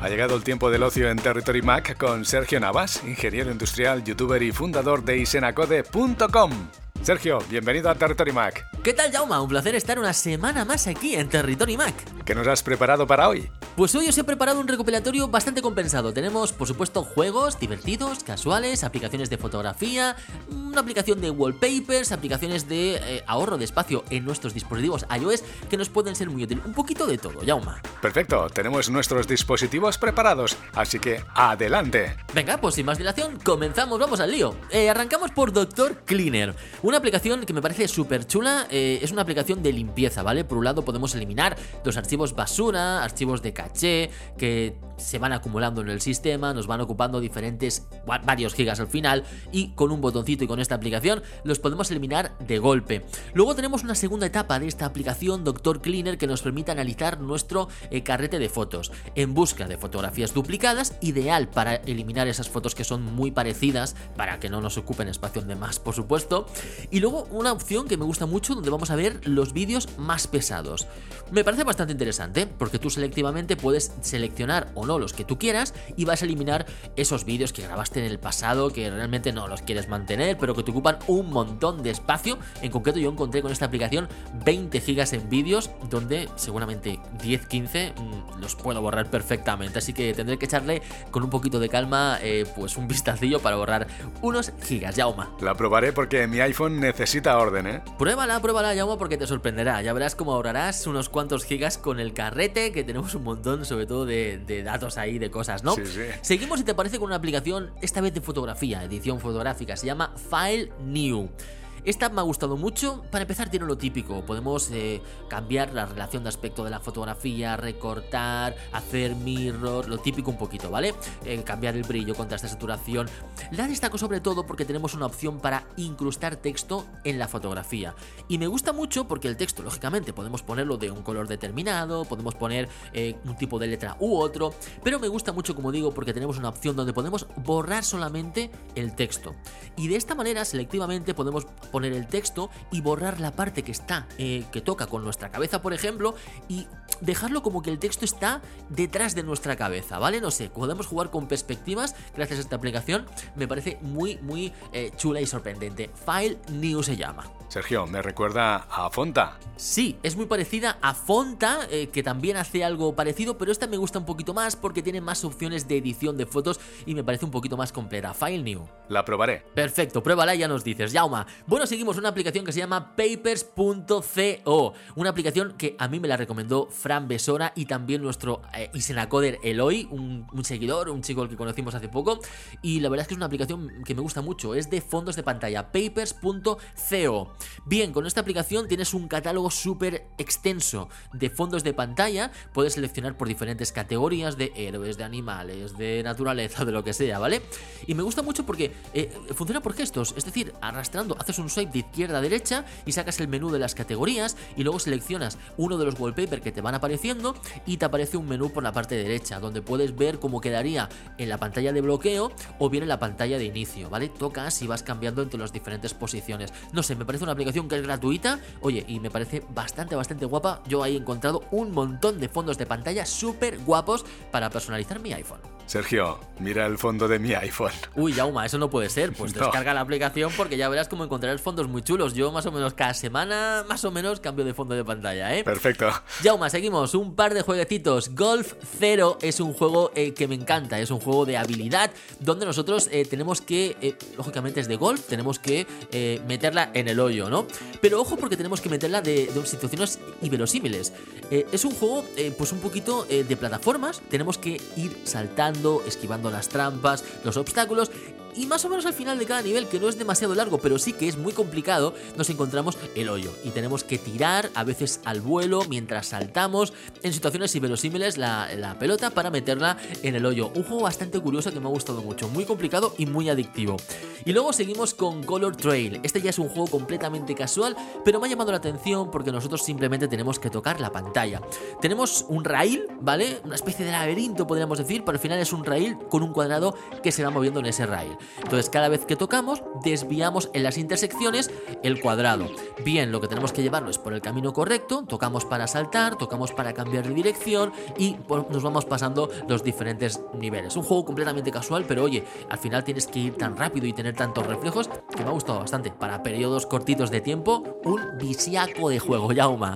Ha llegado el tiempo del ocio en Territory Mac con Sergio Navas, ingeniero industrial, youtuber y fundador de isenacode.com. Sergio, bienvenido a Territory Mac. ¿Qué tal, Jaume? Un placer estar una semana más aquí en Territory Mac. ¿Qué nos has preparado para hoy? Pues hoy os he preparado un recopilatorio bastante compensado. Tenemos, por supuesto, juegos divertidos, casuales, aplicaciones de fotografía, una aplicación de wallpapers, aplicaciones de ahorro de espacio en nuestros dispositivos iOS que nos pueden ser muy útiles. Un poquito de todo, Jaume. Perfecto, tenemos nuestros dispositivos preparados, así que ¡adelante! Venga, pues sin más dilación, comenzamos, vamos al lío. Arrancamos por Dr. Cleaner, una aplicación que me parece súper chula. Es una aplicación de limpieza, ¿vale? Por un lado podemos eliminar los archivos basura, archivos de caché que se van acumulando en el sistema, nos van ocupando varios gigas al final, y con un botoncito y con esta aplicación los podemos eliminar de golpe. Luego tenemos una segunda etapa de esta aplicación Dr. Cleaner que nos permite analizar nuestro carrete de fotos en busca de fotografías duplicadas, ideal para eliminar esas fotos que son muy parecidas para que no nos ocupen espacio de más, por supuesto. Y luego una opción que me gusta mucho donde vamos a ver los vídeos más pesados. Me parece bastante interesante porque tú selectivamente puedes seleccionar o no los que tú quieras y vas a eliminar esos vídeos que grabaste en el pasado que realmente no los quieres mantener pero que te ocupan un montón de espacio. En concreto yo encontré con esta aplicación 20 gigas en vídeos donde seguramente 10-15 los puedo borrar perfectamente, así que tendré que echarle con un poquito de calma pues un vistacillo para borrar unos gigas. Jaume, la probaré porque mi iPhone necesita orden, ¿eh? Pruébala, Jaume, porque te sorprenderá. Ya verás cómo ahorrarás unos cuantos gigas con el carrete, que tenemos un montón, sobre todo de datos ahí, de cosas, ¿no? Sí, sí. Seguimos, si te parece, con una aplicación, esta vez de fotografía, edición fotográfica, se llama File New. Esta me ha gustado mucho. Para empezar tiene lo típico, podemos cambiar la relación de aspecto de la fotografía, recortar, hacer mirror, lo típico un poquito, ¿vale? Cambiar el brillo, contraste, saturación. La destaco sobre todo porque tenemos una opción para incrustar texto en la fotografía. Y me gusta mucho porque el texto, lógicamente, podemos ponerlo de un color determinado, podemos poner un tipo de letra u otro, pero me gusta mucho, como digo, porque tenemos una opción donde podemos borrar solamente el texto. Y de esta manera, selectivamente, podemos poner el texto y borrar la parte que está que toca con nuestra cabeza, por ejemplo, y dejarlo como que el texto está detrás de nuestra cabeza, ¿vale? No sé, podemos jugar con perspectivas gracias a esta aplicación. Me parece muy chula y sorprendente. File New se llama. Sergio, me recuerda a Fonta. Sí, es muy parecida a Fonta, que también hace algo parecido, pero esta me gusta un poquito más porque tiene más opciones de edición de fotos y me parece un poquito más completa. File New. La probaré. Perfecto, pruébala y ya nos dices, Jaume. Bueno, seguimos una aplicación que se llama Papers.co, una aplicación que a mí me la recomendó Fran Besora y también nuestro isenacoder Eloy, un seguidor, un chico al que conocimos hace poco, y la verdad es que es una aplicación que me gusta mucho, es de fondos de pantalla, Papers.co. Bien, con esta aplicación tienes un catálogo súper extenso de fondos de pantalla, puedes seleccionar por diferentes categorías de héroes, de animales, de naturaleza, de lo que sea, ¿vale? Y me gusta mucho porque funciona por gestos, es decir, arrastrando, haces un swipe de izquierda a derecha y sacas el menú de las categorías y luego seleccionas uno de los wallpapers que te van apareciendo y te aparece un menú por la parte derecha donde puedes ver cómo quedaría en la pantalla de bloqueo o bien en la pantalla de inicio, ¿vale? Tocas y vas cambiando entre las diferentes posiciones. No sé, me parece una aplicación que es gratuita, oye, y me parece bastante guapa. Yo ahí he encontrado un montón de fondos de pantalla súper guapos para personalizar mi iPhone. Sergio, mira el fondo de mi iPhone. Uy, Jaume, eso no puede ser. Pues No. Descarga la aplicación porque ya verás cómo encontrarás fondos muy chulos. Yo más o menos cada semana, cambio de fondo de pantalla, ¿eh? Perfecto. Jaume, seguimos. Un par de jueguecitos. Golf Zero es un juego que me encanta. Es un juego de habilidad donde nosotros tenemos que, lógicamente es de golf, tenemos que meterla en el hoyo, ¿no? Pero ojo porque tenemos que meterla de situaciones inverosímiles. Es un juego pues un poquito de plataformas. Tenemos que ir saltando, esquivando las trampas, los obstáculos. Y más o menos al final de cada nivel, que no es demasiado largo, pero sí que es muy complicado, nos encontramos el hoyo. Y tenemos que tirar, a veces al vuelo, mientras saltamos, en situaciones inverosímiles, la pelota para meterla en el hoyo. Un juego bastante curioso que me ha gustado mucho, muy complicado y muy adictivo. Y luego seguimos con Color Trail. Este ya es un juego completamente casual, pero me ha llamado la atención porque nosotros simplemente tenemos que tocar la pantalla. Tenemos un rail, ¿vale? Una especie de laberinto, podríamos decir, pero al final es un rail con un cuadrado que se va moviendo en ese rail. Entonces cada vez que tocamos, desviamos en las intersecciones el cuadrado. Bien, lo que tenemos que llevarlo es por el camino correcto, tocamos para saltar, tocamos para cambiar de dirección y nos vamos pasando los diferentes niveles. Un juego completamente casual, pero oye, al final tienes que ir tan rápido y tener tantos reflejos que me ha gustado bastante. Para periodos cortitos de tiempo, un viciaco de juego, Jauma.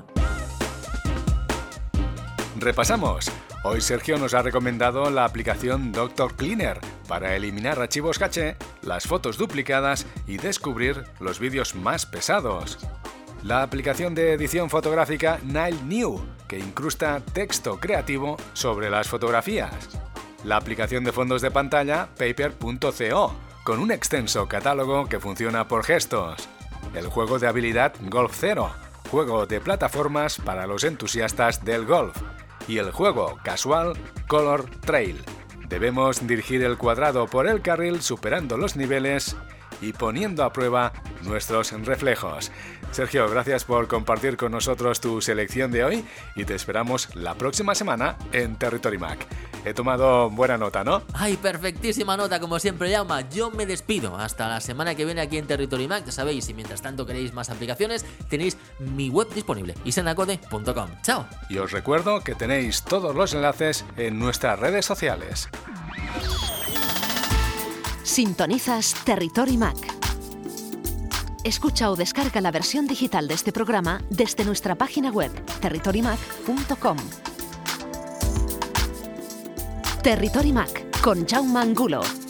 Repasamos. Hoy Sergio nos ha recomendado la aplicación Dr. Cleaner para eliminar archivos caché, las fotos duplicadas y descubrir los vídeos más pesados. La aplicación de edición fotográfica Nile New, que incrusta texto creativo sobre las fotografías. La aplicación de fondos de pantalla Paper.co, con un extenso catálogo que funciona por gestos. El juego de habilidad Golf Zero, juego de plataformas para los entusiastas del golf. Y el juego casual Color Trail. Debemos dirigir el cuadrado por el carril superando los niveles y poniendo a prueba nuestros reflejos. Sergio, gracias por compartir con nosotros tu selección de hoy y te esperamos la próxima semana en Territory Mac. He tomado buena nota, ¿no? Ay, perfectísima nota, como siempre, Jauma. Yo me despido hasta la semana que viene aquí en Territory Mac. Ya sabéis, si mientras tanto queréis más aplicaciones, tenéis mi web disponible, isenacode.com. ¡Chao! Y os recuerdo que tenéis todos los enlaces en nuestras redes sociales. Sintonizas Territory Mac. Escucha o descarga la versión digital de este programa desde nuestra página web territorymac.com. Territory Mac con Jaume Angulo.